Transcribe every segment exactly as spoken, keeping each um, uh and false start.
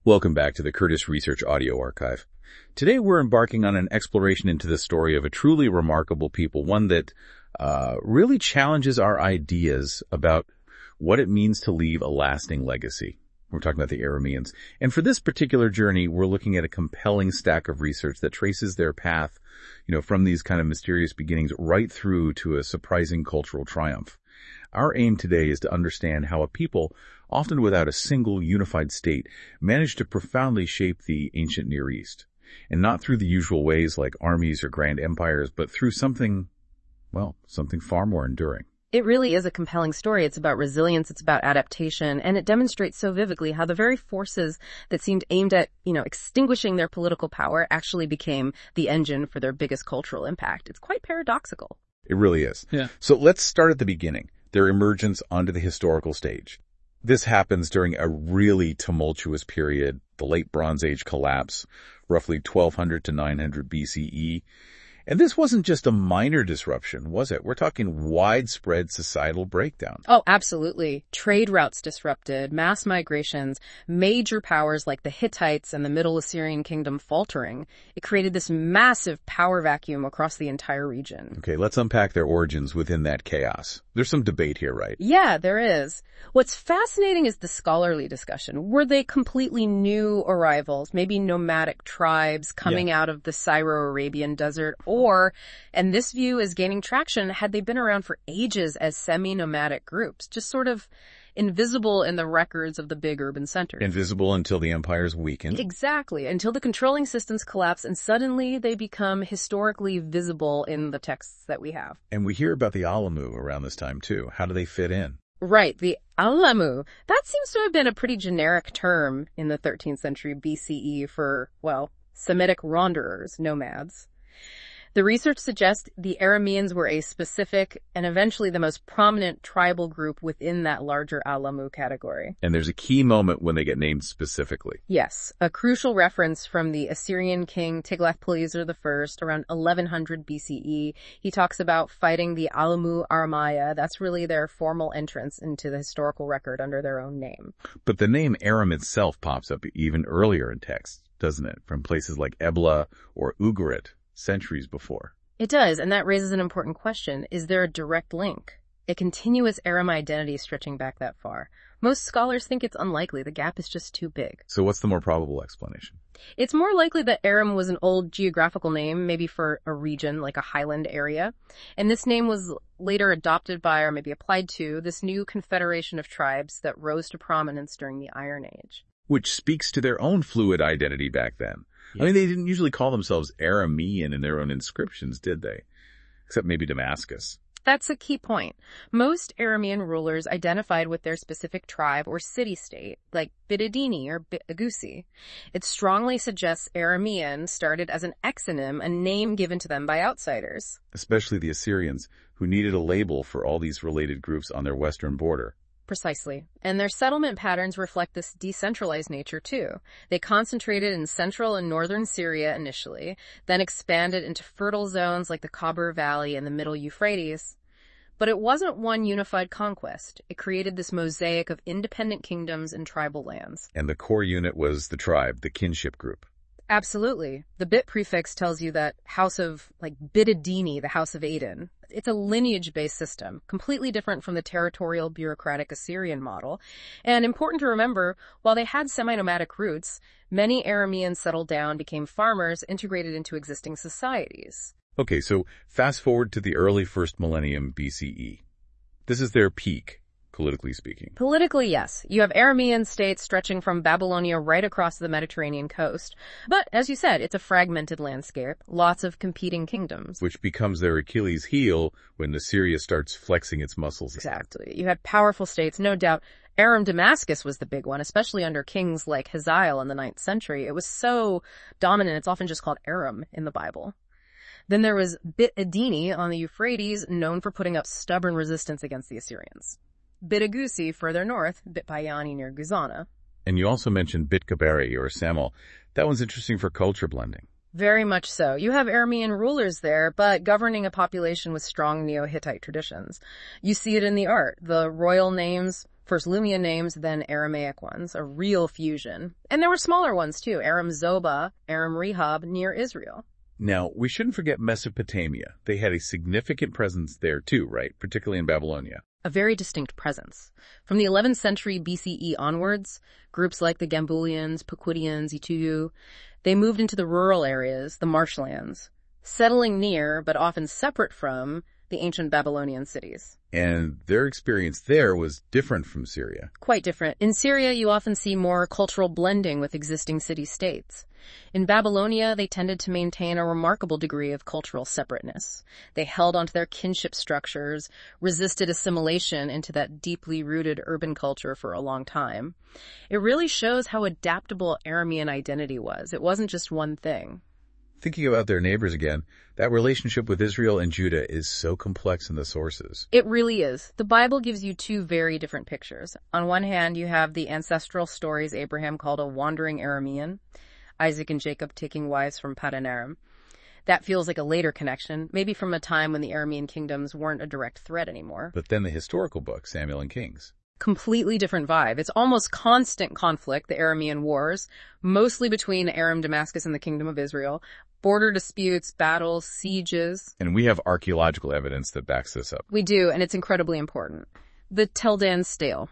Welcome back to the Curtis Research Audio Archive. Today we're embarking on an exploration into the story of a truly remarkable people, one that uh, really challenges our ideas about what it means to leave a lasting legacy. We're talking about the Arameans. And for this particular journey, we're looking at a compelling stack of research that traces their path, you know, from these kind of mysterious beginnings right through to a surprising cultural triumph. Our aim today is to understand how a people, often without a single unified state, managed to profoundly shape the ancient Near East. And not through the usual ways like armies or grand empires, but through something, well, something far more enduring. It really is a compelling story. It's about resilience, it's about adaptation, and it demonstrates so vividly how the very forces that seemed aimed at, you know, extinguishing their political power actually became the engine for their biggest cultural impact. It's quite paradoxical. It really is. Yeah. So let's start at the beginning, their emergence onto the historical stage. This happens during a really tumultuous period, the Late Bronze Age collapse, roughly twelve hundred to nine hundred B C E. And this wasn't just a minor disruption, was it? We're talking widespread societal breakdown. Oh, absolutely. Trade routes disrupted, mass migrations, major powers like the Hittites and the Middle Assyrian Kingdom faltering. It created this massive power vacuum across the entire region. Okay, let's unpack their origins within that chaos. There's some debate here, right? Yeah, there is. What's fascinating is the scholarly discussion. Were they completely new arrivals, maybe nomadic tribes coming Yeah. out of the Syro-Arabian desert? Or, and this view is gaining traction, had they been around for ages as semi-nomadic groups, just sort of invisible in the records of the big urban centers? Invisible until the empires weakened. Exactly, until the controlling systems collapse and suddenly they become historically visible in the texts that we have. And we hear about the Alamu around this time too. How do they fit in? Right, the Alamu. That seems to have been a pretty generic term in the thirteenth century B C E for, well, Semitic wanderers, nomads. The research suggests the Arameans were a specific and eventually the most prominent tribal group within that larger Alamu category. And there's a key moment when they get named specifically. Yes, a crucial reference from the Assyrian king Tiglath-Pileser the First around eleven hundred B C E. He talks about fighting the Alamu Armaya. That's really their formal entrance into the historical record under their own name. But the name Aram itself pops up even earlier in texts, doesn't it? From places like Ebla or Ugarit, centuries before. It does, and that raises an important question. Is there a direct link? A continuous Aram identity stretching back that far? Most scholars think it's unlikely. The gap is just too big. So what's the more probable explanation? It's more likely that Aram was an old geographical name, maybe for a region like a highland area. And this name was later adopted by, or maybe applied to, this new confederation of tribes that rose to prominence during the Iron Age. Which speaks to their own fluid identity back then. I mean, they didn't usually call themselves Aramean in their own inscriptions, did they? Except maybe Damascus. That's a key point. Most Aramean rulers identified with their specific tribe or city-state, like Bidadini or Bitagusi. It strongly suggests Aramean started as an exonym, a name given to them by outsiders. Especially the Assyrians, who needed a label for all these related groups on their western border. Precisely. And their settlement patterns reflect this decentralized nature too. They concentrated in central and northern Syria initially, then expanded into fertile zones like the Khabur Valley and the Middle Euphrates. But it wasn't one unified conquest. It created this mosaic of independent kingdoms and tribal lands. And the core unit was the tribe, the kinship group. Absolutely. The bit prefix tells you that house of, like, Bidadini, the house of Aden. It's a lineage-based system, completely different from the territorial bureaucratic Assyrian model. And important to remember, while they had semi-nomadic roots, many Arameans settled down, became farmers, integrated into existing societies. Okay, so fast forward to the early first millennium B C E. This is their peak, politically speaking. Politically, yes. You have Aramean states stretching from Babylonia right across the Mediterranean coast. But, as you said, it's a fragmented landscape, lots of competing kingdoms. Which becomes their Achilles heel when Assyria starts flexing its muscles. Exactly. You had powerful states, no doubt. Aram Damascus was the big one, especially under kings like Hazael in the ninth century. It was so dominant, it's often just called Aram in the Bible. Then there was Bit Adini on the Euphrates, known for putting up stubborn resistance against the Assyrians. Bitagusi further north, Bit Bayani near Guzana. And you also mentioned Bit Kaberi or Samel. That one's interesting for culture blending. Very much so. You have Aramean rulers there, but governing a population with strong Neo-Hittite traditions. You see it in the art. The royal names First Lumia names, then Aramaic ones, a real fusion. And there were smaller ones too, Aram Zobah, Aram Rehob, near Israel. Now, we shouldn't forget Mesopotamia. They had a significant presence there too, right? Particularly in Babylonia. A very distinct presence. From the eleventh century B C E onwards, groups like the Gambulians, Paquidians, Ituyu, they moved into the rural areas, the marshlands, settling near, but often separate from, the ancient Babylonian cities. And their experience there was different from Syria. Quite different. In Syria, you often see more cultural blending with existing city-states. In Babylonia, they tended to maintain a remarkable degree of cultural separateness. They held onto their kinship structures, resisted assimilation into that deeply rooted urban culture for a long time. It really shows how adaptable Aramean identity was. It wasn't just one thing. Thinking about their neighbors again, that relationship with Israel and Judah is so complex in the sources. It really is. The Bible gives you two very different pictures. On one hand, you have the ancestral stories Abraham called a wandering Aramean, Isaac and Jacob taking wives from Paddan Aram. That feels like a later connection, maybe from a time when the Aramean kingdoms weren't a direct threat anymore. But then the historical book, Samuel and Kings. Completely different vibe. It's almost constant conflict, the Aramean wars, mostly between Aram, Damascus, and the Kingdom of Israel. Border disputes, battles, sieges. And we have archaeological evidence that backs this up. We do, and it's incredibly important. The Tel Dan Stele,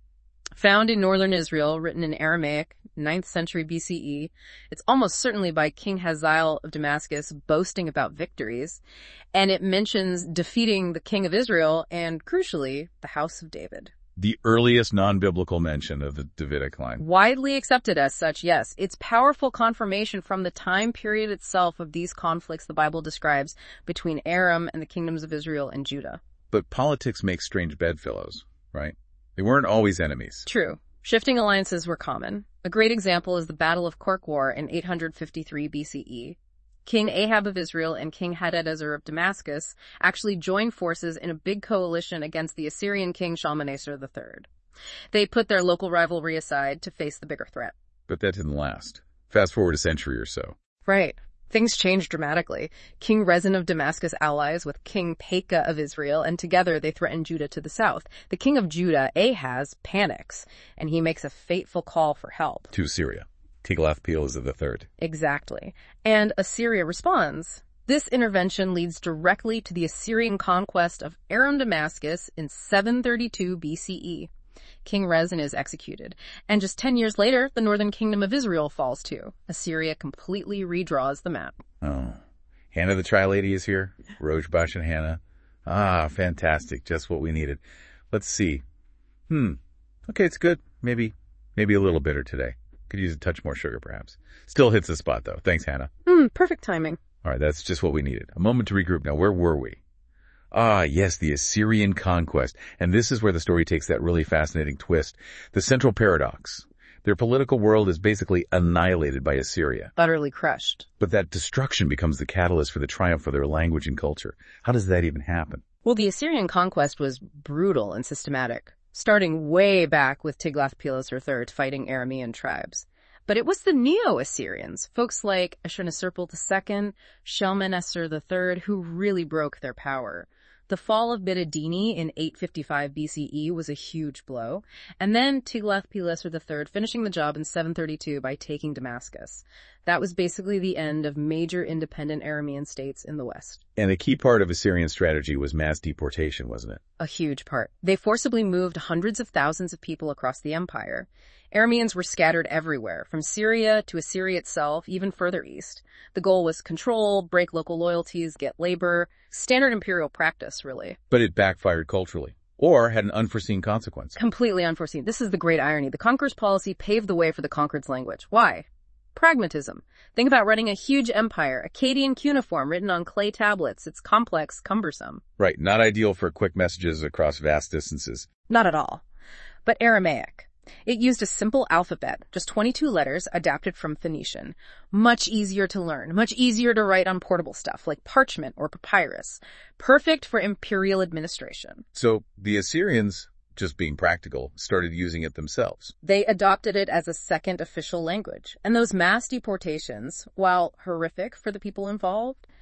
found in northern Israel, written in Aramaic, ninth century B C E. It's almost certainly by King Hazael of Damascus boasting about victories. And it mentions defeating the king of Israel and, crucially, the house of David. The earliest non-biblical mention of the Davidic line. Widely accepted as such, yes. It's powerful confirmation from the time period itself of these conflicts the Bible describes between Aram and the kingdoms of Israel and Judah. But politics makes strange bedfellows, right? They weren't always enemies. True. Shifting alliances were common. A great example is the Battle of Korkwar in eight hundred fifty-three B C E. King Ahab of Israel and King Hadadezer of Damascus actually joined forces in a big coalition against the Assyrian king Shalmaneser the third. They put their local rivalry aside to face the bigger threat. But that didn't last. Fast forward a century or so. Right. Things changed dramatically. King Rezin of Damascus allies with King Pekah of Israel, and together they threaten Judah to the south. The king of Judah, Ahaz, panics, and he makes a fateful call for help. To Syria. Tiglath-Pileser the third. Exactly. And Assyria responds. This intervention leads directly to the Assyrian conquest of Aram Damascus in seven thirty-two B C E. King Rezin is executed. And just ten years later, the northern kingdom of Israel falls too. Assyria completely redraws the map. Oh. Hannah the Tri-Lady is here. Rojbash and Hannah. Ah, fantastic. Just what we needed. Let's see. Hmm. Okay, it's good. Maybe, maybe a little bitter today. Could use a touch more sugar, perhaps. Still hits the spot, though. Thanks, Hannah. Hmm, perfect timing. All right, that's just what we needed. A moment to regroup. Now, where were we? Ah, yes, the Assyrian conquest. And this is where the story takes that really fascinating twist. The central paradox. Their political world is basically annihilated by Assyria. Utterly crushed. But that destruction becomes the catalyst for the triumph of their language and culture. How does that even happen? Well, the Assyrian conquest was brutal and systematic, starting way back with Tiglath-Pileser the third fighting Aramean tribes. But it was the Neo-Assyrians, folks like Ashurnasirpal the second, Shalmaneser the third, who really broke their power. The fall of Bidadini in eight fifty-five B C E was a huge blow, and then Tiglath-Pileser the third finishing the job in seven thirty-two by taking Damascus. That was basically the end of major independent Aramean states in the West. And a key part of Assyrian strategy was mass deportation, wasn't it? A huge part. They forcibly moved hundreds of thousands of people across the empire. Arameans were scattered everywhere, from Syria to Assyria itself, even further east. The goal was control, break local loyalties, get labor. Standard imperial practice, really. But it backfired culturally, or had an unforeseen consequence. Completely unforeseen. This is the great irony. The conqueror's policy paved the way for the conquered's language. Why? Pragmatism. Think about running a huge empire, Akkadian cuneiform written on clay tablets. It's complex, cumbersome. Right, not ideal for quick messages across vast distances. Not at all. But Aramaic. It used a simple alphabet, just twenty-two letters adapted from Phoenician. Much easier to learn, much easier to write on portable stuff like parchment or papyrus. Perfect for imperial administration. So the Assyrians, just being practical, started using it themselves. They adopted it as a second official language. And those mass deportations, while horrific for the people involved,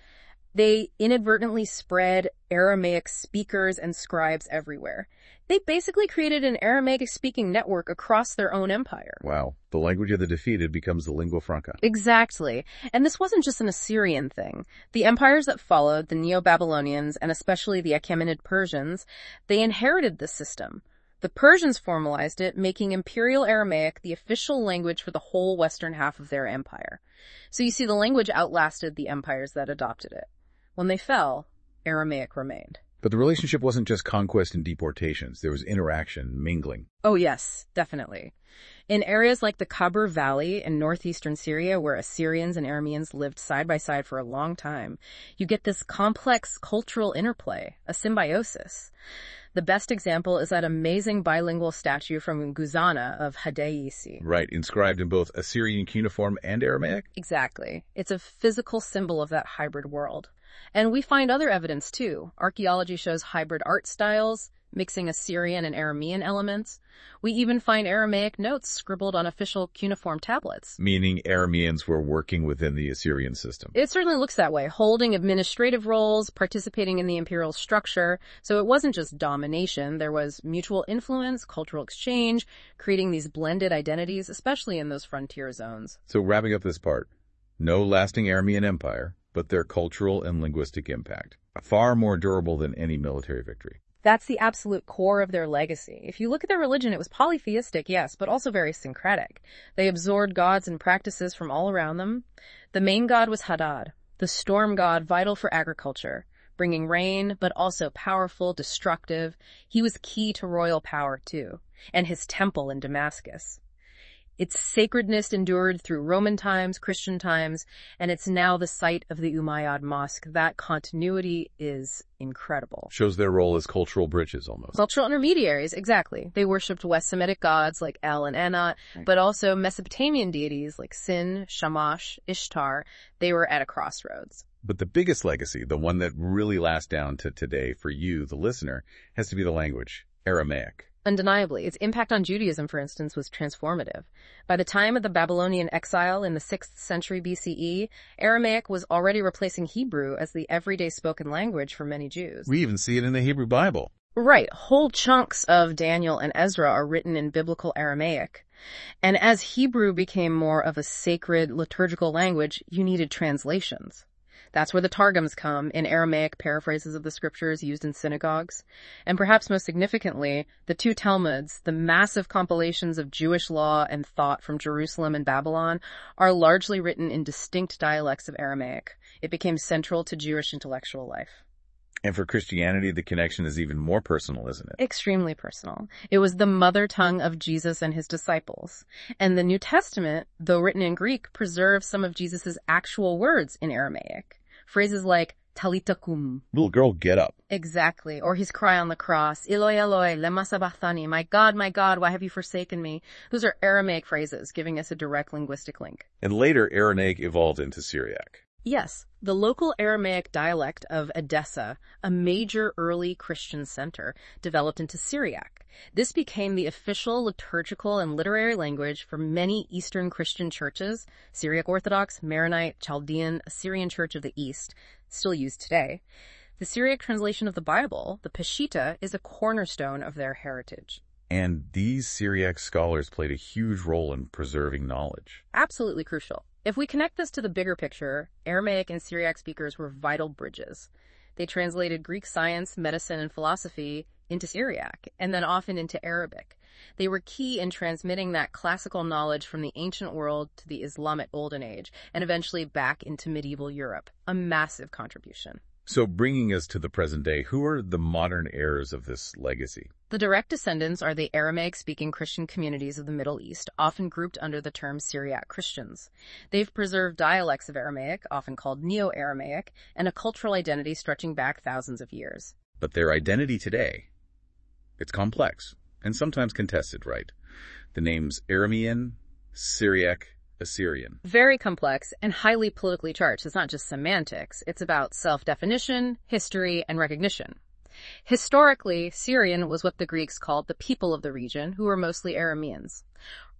They inadvertently spread Aramaic speakers and scribes everywhere. They basically created an Aramaic-speaking network across their own empire. Wow. The language of the defeated becomes the lingua franca. Exactly. And this wasn't just an Assyrian thing. The empires that followed, the Neo-Babylonians, and especially the Achaemenid Persians, they inherited this system. The Persians formalized it, making Imperial Aramaic the official language for the whole western half of their empire. So you see, the language outlasted the empires that adopted it. When they fell, Aramaic remained. But the relationship wasn't just conquest and deportations. There was interaction, mingling. Oh yes, definitely. In areas like the Khabur Valley in northeastern Syria, where Assyrians and Arameans lived side by side for a long time, you get this complex cultural interplay, a symbiosis. The best example is that amazing bilingual statue from Guzana of Hadayisi. Right, inscribed in both Assyrian cuneiform and Aramaic? Exactly. It's a physical symbol of that hybrid world. And we find other evidence too. Archaeology shows hybrid art styles, mixing Assyrian and Aramean elements. We even find Aramaic notes scribbled on official cuneiform tablets. Meaning Arameans were working within the Assyrian system. It certainly looks that way, holding administrative roles, participating in the imperial structure. So it wasn't just domination. There was mutual influence, cultural exchange, creating these blended identities, especially in those frontier zones. So wrapping up this part, no lasting Aramean empire, but their cultural and linguistic impact, far more durable than any military victory. That's the absolute core of their legacy. If you look at their religion, it was polytheistic, yes, but also very syncretic. They absorbed gods and practices from all around them. The main god was Hadad, the storm god vital for agriculture, bringing rain, but also powerful, destructive. He was key to royal power, too, and his temple in Damascus. Its sacredness endured through Roman times, Christian times, and it's now the site of the Umayyad Mosque. That continuity is incredible. Shows their role as cultural bridges almost. Cultural intermediaries, exactly. They worshipped West Semitic gods like El and Enat, but also Mesopotamian deities like Sin, Shamash, Ishtar. They were at a crossroads. But the biggest legacy, the one that really lasts down to today for you, the listener, has to be the language, Aramaic. Undeniably, its impact on Judaism, for instance, was transformative. By the time of the Babylonian exile in the sixth century B C E, Aramaic was already replacing Hebrew as the everyday spoken language for many Jews. We even see it in the Hebrew Bible. Right. Whole chunks of Daniel and Ezra are written in biblical Aramaic. And as Hebrew became more of a sacred liturgical language, you needed translations. That's where the Targums come, in Aramaic paraphrases of the scriptures used in synagogues. And perhaps most significantly, the two Talmuds, the massive compilations of Jewish law and thought from Jerusalem and Babylon, are largely written in distinct dialects of Aramaic. It became central to Jewish intellectual life. And for Christianity, the connection is even more personal, isn't it? Extremely personal. It was the mother tongue of Jesus and his disciples. And the New Testament, though written in Greek, preserves some of Jesus' actual words in Aramaic. Phrases like Talita kum. Little girl, get up. Exactly. Or his cry on the cross, Eloi, Eloi, lema sabachthani, my God, my God, why have you forsaken me? Those are Aramaic phrases, giving us a direct linguistic link. And later, Aramaic evolved into Syriac. Yes, the local Aramaic dialect of Edessa, a major early Christian center, developed into Syriac. This became the official liturgical and literary language for many Eastern Christian churches, Syriac Orthodox, Maronite, Chaldean, Assyrian Church of the East, still used today. The Syriac translation of the Bible, the Peshitta, is a cornerstone of their heritage. And these Syriac scholars played a huge role in preserving knowledge. Absolutely crucial. If we connect this to the bigger picture, Aramaic and Syriac speakers were vital bridges. They translated Greek science, medicine, and philosophy into Syriac, and then often into Arabic. They were key in transmitting that classical knowledge from the ancient world to the Islamic Golden Age, and eventually back into medieval Europe. A massive contribution. So bringing us to the present day, who are the modern heirs of this legacy? The direct descendants are the Aramaic-speaking Christian communities of the Middle East, often grouped under the term Syriac Christians. They've preserved dialects of Aramaic, often called Neo-Aramaic, and a cultural identity stretching back thousands of years. But their identity today, it's complex, and sometimes contested, right? The names Aramean, Syriac, Assyrian. Very complex and highly politically charged. It's not just semantics. It's about self-definition, history, and recognition. Historically, Syrian was what the Greeks called the people of the region, who were mostly Arameans.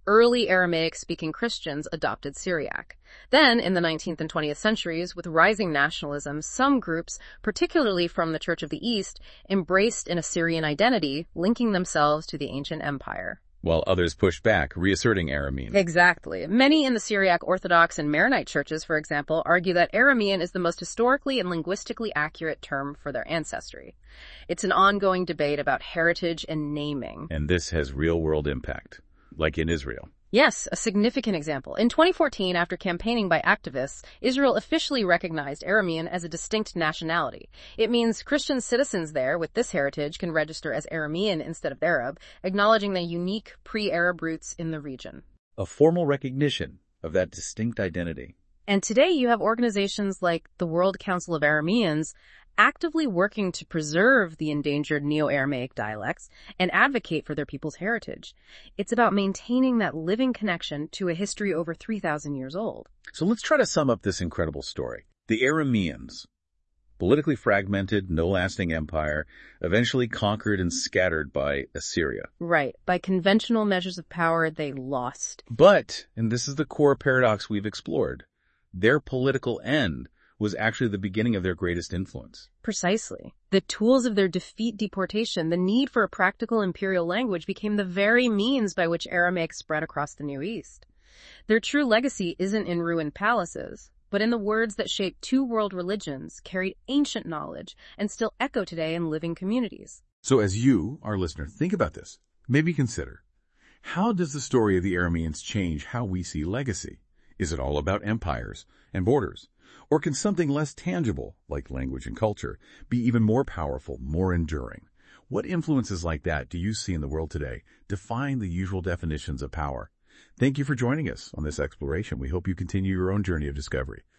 early Aramaic-speaking Christians adopted Syriac. Then, in the nineteenth and twentieth centuries, with rising nationalism, some groups, particularly from the Church of the East, embraced an Assyrian identity, linking themselves to the ancient empire. While others pushed back, reasserting Aramean. Exactly. Many in the Syriac Orthodox and Maronite churches, for example, argue that Aramean is the most historically and linguistically accurate term for their ancestry. It's an ongoing debate about heritage and naming. And this has real-world impact, like in Israel. Yes, a significant example. In twenty fourteen, after campaigning by activists, Israel officially recognized Aramean as a distinct nationality. It means Christian citizens there with this heritage can register as Aramean instead of Arab, acknowledging the unique pre-Arab roots in the region. A formal recognition of that distinct identity. And today you have organizations like the World Council of Arameans actively working to preserve the endangered Neo-Aramaic dialects and advocate for their people's heritage. It's about maintaining that living connection to a history over three thousand years old. So let's try to sum up this incredible story. The Arameans, politically fragmented, no lasting empire, eventually conquered and scattered by Assyria. Right. By conventional measures of power, they lost. But, and this is the core paradox we've explored, their political end was actually the beginning of their greatest influence. Precisely. The tools of their defeat deportation, the need for a practical imperial language, became the very means by which Aramaic spread across the Near East. Their true legacy isn't in ruined palaces, but in the words that shaped two world religions, carried ancient knowledge, and still echo today in living communities. So as you, our listener, think about this, maybe consider, how does the story of the Arameans change how we see legacy? Is it all about empires and borders? Or can something less tangible, like language and culture, be even more powerful, more enduring? What influences like that do you see in the world today, defying the usual definitions of power? Thank you for joining us on this exploration. We hope you continue your own journey of discovery.